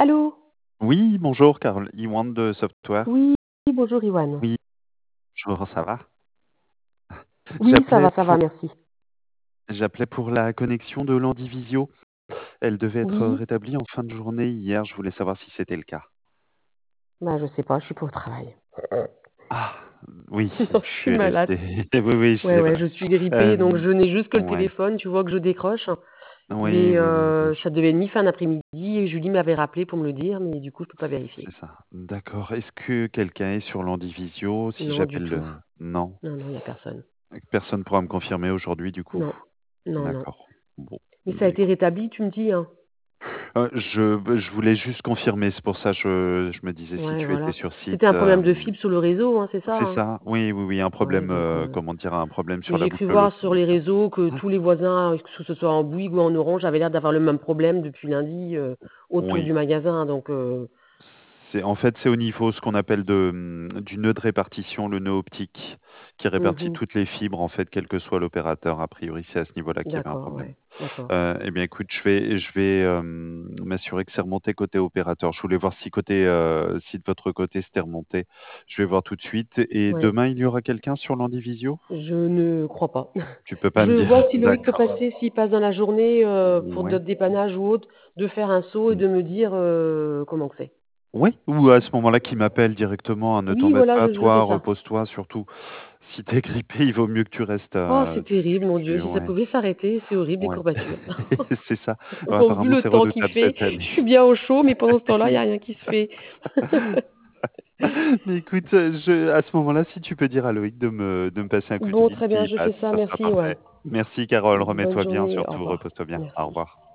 Allô? Oui, bonjour Carl, Iwan de Software. Oui, bonjour Iwan. Oui, bonjour, ça va? Oui, J'appelais ça va, pour merci. j'appelais pour la connexion de l'Andivisio. Elle devait être Oui? rétablie en fin de journée hier, je voulais savoir si c'était le cas. Bah, je sais pas, je suis pas au travail. Ah, oui, Non, je je suis suis malade. resté. Oui, oui, Ouais, c'est ouais, vrai. je suis grippée, donc Hem, je n'ai juste que le ouais, téléphone, tu vois que je décroche. oui, Mais oui, oui, oui, ça devait être mi-fin d'après-midi et Julie m'avait rappelé pour me le dire, mais du coup, je peux pas c'est vérifier. ça. D'accord. Est-ce que quelqu'un est sur l'Andivisio? Si Non, du j'appelle tout. le non? Non, non, il y a personne. Personne pourra me confirmer aujourd'hui du coup? Non, non, non. D'accord. Bon, Mais ça a bah, été écoute. rétabli, tu me dis, hein? Je voulais juste confirmer, c'est pour ça je me disais si Ouais, tu étais voilà. sur C'était site, un problème de fibre sur le réseau, hein, c'est ça, c'est hein? ça? Oui, oui, oui, un Ouais, problème, donc comment dire? Un problème mais sur la j'ai cru boucle voir lourde. sur les réseaux que tous les voisins, que ce soit en Bouygues ou en Orange, avaient l'air d'avoir le même problème depuis lundi, autour Oui, du magasin, donc c'est au niveau ce qu'on appelle du nœud de répartition, le nœud optique qui répartit mmh. toutes les fibres en fait, quel que soit l'opérateur. A priori, c'est à ce niveau-là qu'il y avait un D'accord, problème. ouais, d'accord. Eh bien écoute, je vais m'assurer que c'est remonté côté opérateur. Je voulais voir si de votre côté c'était remonté. Je vais voir tout de suite et Ouais, demain il y aura quelqu'un sur l'Andivisio? je ne crois pas. Tu peux pas Je me vois dire? si Loïc peut D'accord. passer, s'il passe dans la journée, pour Ouais. d'autres dépannages ou autre, de faire un saut et Mmh. de me dire, comment que c'est. Ouais, ou à ce moment-là qu'il m'appelle directement, hein, ne Oui, t'embête voilà, pas je fais toi, ça. repose-toi surtout. Si tu es grippé, il vaut mieux que tu restes, Oh, c'est terrible, mon Dieu, tu si ça ouais, pouvait s'arrêter, c'est horrible les ouais. courbatures. C'est ça. Ouais, Bon, vu apparemment le c'est temps qu'il redoutable fait, cette je année. suis bien au chaud, mais pendant ce temps-là, il y a rien qui se fait. Mais écoute, à ce moment-là, si tu peux dire à Loïc de me passer un coup de Bon, fil très bien, s'il je fais passe, ça. ça sera Merci, Johan. parfait. Merci Carole, Bonne remets-toi bien journée. Au surtout, revoir. repose-toi bien. Au Merci. revoir.